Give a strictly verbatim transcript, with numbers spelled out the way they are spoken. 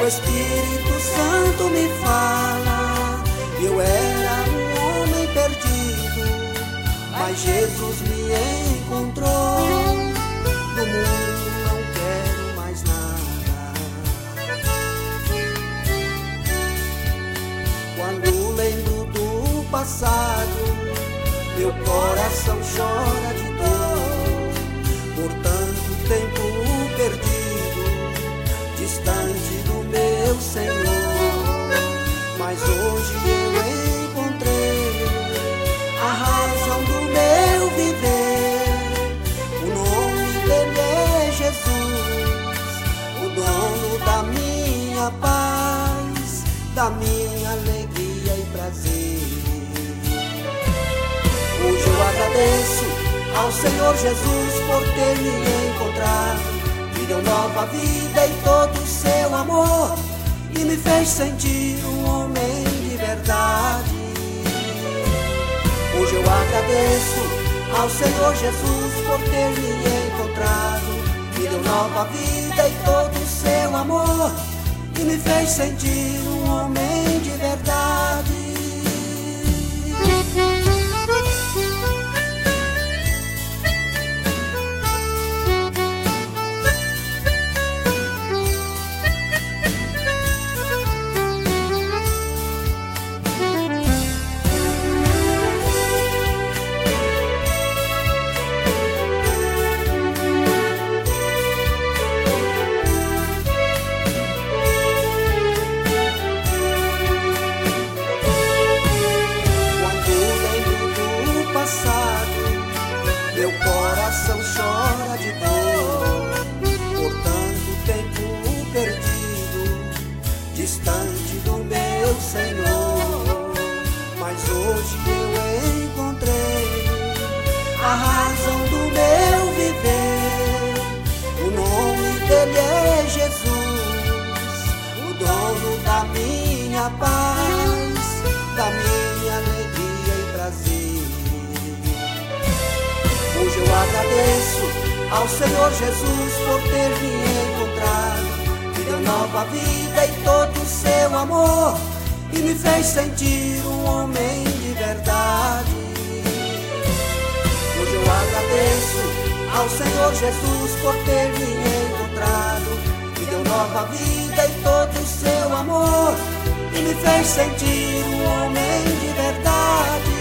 Espírito Santo me fala. Eu era um homem perdido, mas Jesus me encontrou. Do mundo não quero mais nada. Quando lembro do passado, meu coração chora de dor, por tanto tempo perdido, distante do meu Senhor. Mas hoje eu encontrei a razão do meu viver. O nome dele é Jesus, o dono da minha paz, da minha alegria e prazer. Hoje eu agradeço ao Senhor Jesus por ter me encontrado, me deu nova vida e todo o seu amor, e me fez sentir um homem de verdade. Hoje eu agradeço ao Senhor Jesus por ter me encontrado, me deu nova vida e todo o seu amor, e me fez sentir um homem de verdade. Meu coração chora de dor, por tanto tempo perdido, distante do meu Senhor. Mas hoje eu encontrei a razão do meu viver. O nome dele é Jesus, o dono da minha paz, da minha alegria e prazer. Hoje eu agradeço ao Senhor Jesus por ter me encontrado, me deu nova vida e todo o seu amor, e me fez sentir um homem de verdade. Hoje eu agradeço ao Senhor Jesus por ter me encontrado, me deu nova vida e todo o seu amor, e me fez sentir um homem de verdade.